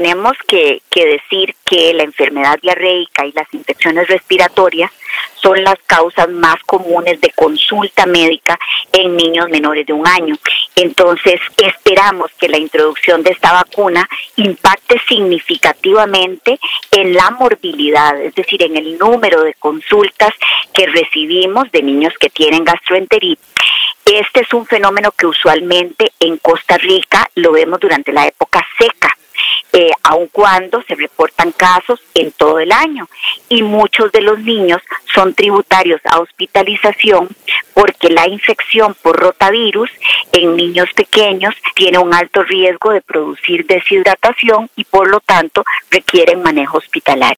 tenemos que decir que la enfermedad diarreica y las infecciones respiratorias son las causas más comunes de consulta médica en niños menores de 1 año. Entonces, esperamos que la introducción de esta vacuna impacte significativamente en la morbilidad, es decir, en el número de consultas que recibimos de niños que tienen gastroenteritis. Este es un fenómeno que usualmente en Costa Rica lo vemos durante la época seca, aun cuando se reportan casos en todo el año. Y muchos de los niños son tributarios a hospitalización porque la infección por rotavirus en niños pequeños tiene un alto riesgo de producir deshidratación y por lo tanto requieren manejo hospitalario.